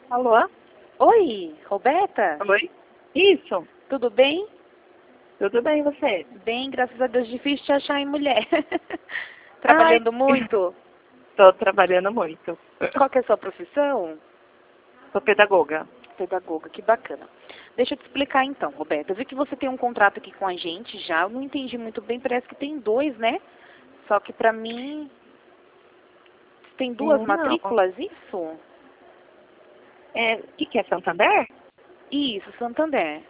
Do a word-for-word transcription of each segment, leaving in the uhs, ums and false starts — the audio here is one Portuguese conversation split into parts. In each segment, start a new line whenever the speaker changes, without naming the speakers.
Alô?
Oi, Roberta?
Oi? Isso.
Tudo bem?
Tudo bem, e você?
Bem, graças a Deus. Difícil te achar em mulher. Trabalhando
Ai,
muito?
Tô trabalhando muito.
Qual que é a sua profissão?
Sou pedagoga.
Pedagoga, que bacana. Deixa eu te explicar então, Roberta. Eu vi que você tem um contrato aqui com a gente já. Eu não entendi muito bem, parece que tem dois, né? Só que pra mim... Tem duas
Hum, Não.
matrículas, isso?
É, o que, que é Santander?
Isso, Santander.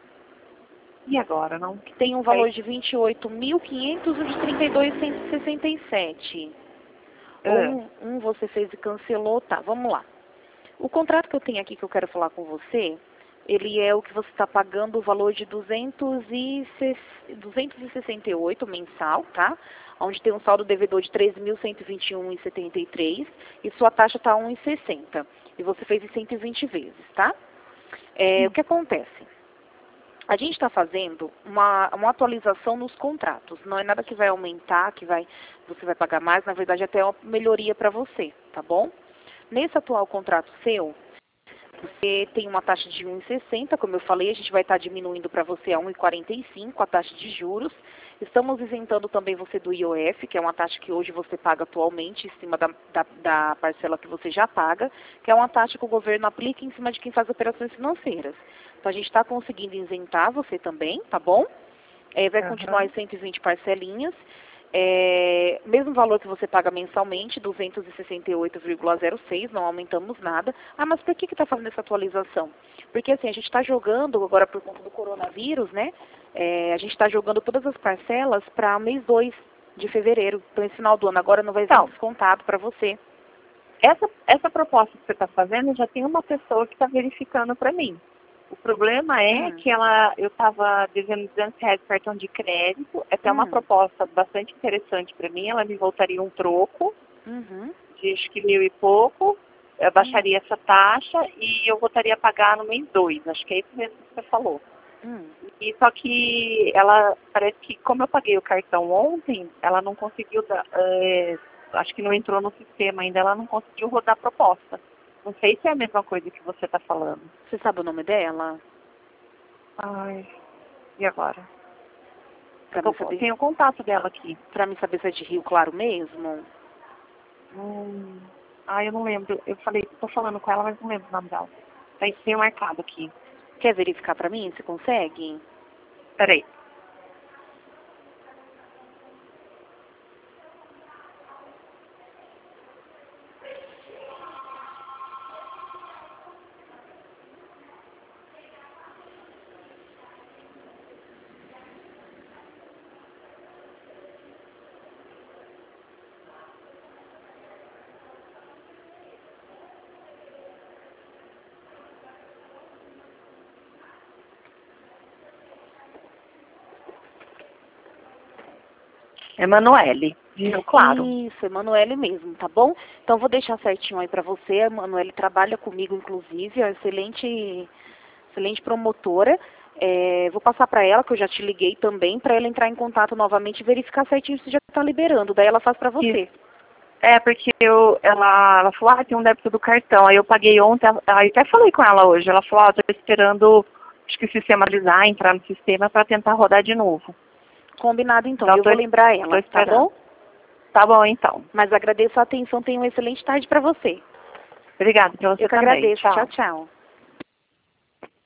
E agora, não?
Que tem um valor de vinte e oito mil e quinhentos e o de trinta e dois mil cento e sessenta e sete. Ou
Ah,
um, um você fez e cancelou, tá, vamos lá. O contrato que eu tenho aqui que eu quero falar com você, ele é o que você está pagando o valor de duzentos e sessenta e oito mensal, tá? Onde tem um saldo devedor de treze mil cento e vinte e um reais e setenta e três e sua taxa está um real e sessenta. E você fez em cento e vinte vezes, tá? É, o que acontece? A gente está fazendo uma, uma atualização nos contratos. Não é nada que vai aumentar, que vai, você vai pagar mais. Na verdade, até é uma melhoria para você, tá bom? Nesse atual contrato seu, você tem uma taxa de um real e sessenta, como eu falei, a gente vai estar diminuindo para você a um real e quarenta e cinco a taxa de juros. Estamos isentando também você do I O F, que é uma taxa que hoje você paga atualmente, em cima da, da, da parcela que você já paga, que é uma taxa que o governo aplica em cima de quem faz operações financeiras. Então, a gente está conseguindo isentar você também, tá bom? É, vai continuar
aham.
as cento e vinte parcelinhas. É, mesmo valor que você paga mensalmente, duzentos e sessenta e oito vírgula zero seis, não aumentamos nada. Ah, mas por que está fazendo essa atualização? Porque assim, a gente está jogando, agora por conta do coronavírus, né? É, a gente está jogando todas as parcelas para mês dois de fevereiro. Então, esse final do ano agora não vai vir
Então,
descontado para você.
essa, essa proposta que você está fazendo, já tem uma pessoa que está verificando para mim. O problema é
Hum,
que ela, eu estava devendo duzentos reais de cartão de crédito. Essa é uma
hum,
proposta bastante interessante para mim. Ela me voltaria um troco
uhum,
de acho que mil e pouco. Eu
hum,
baixaria essa taxa e eu voltaria a pagar no mês dois. Acho que é isso mesmo que você falou.
hum.
E só que ela, parece que como eu paguei o cartão ontem, ela não conseguiu, dar, é, acho que não entrou no sistema ainda, ela não conseguiu rodar a proposta. Não sei se é a mesma coisa que você está falando.
Você sabe o nome dela?
Ai, e agora? Eu
Para
tô,
me
com-
saber,
tenho o contato dela aqui.
para me saber se é de Rio Claro mesmo?
Hum, ai, eu não lembro. Eu falei, tô falando com ela, mas não lembro o nome dela. Tem, tenho marcado aqui.
Quer verificar para mim? Você consegue?
Peraí. Emanuele. Viu? Claro.
Isso, Emanuele mesmo, tá bom? Então vou deixar certinho aí pra você. A Emanuele trabalha comigo, inclusive, é uma excelente, excelente promotora. É, vou passar pra ela, que eu já te liguei também, pra ela entrar em contato novamente e verificar certinho se já tá liberando. Daí ela faz pra
Isso.
você.
É, porque eu, ela, ela falou, ah, tem um débito do cartão. Aí eu paguei ontem, aí até falei com ela hoje. Ela falou, ah, tô esperando, acho que o sistema avisar, entrar no sistema para tentar rodar de novo.
Combinado então,
Então,
eu
tô,
vou lembrar
tô
ela, tá
esperando.
bom?
Tá bom, então.
Mas agradeço a atenção, tenha uma excelente tarde pra você.
Obrigada pra você
Eu que
também.
agradeço. Tchau,
Tchau.
tchau.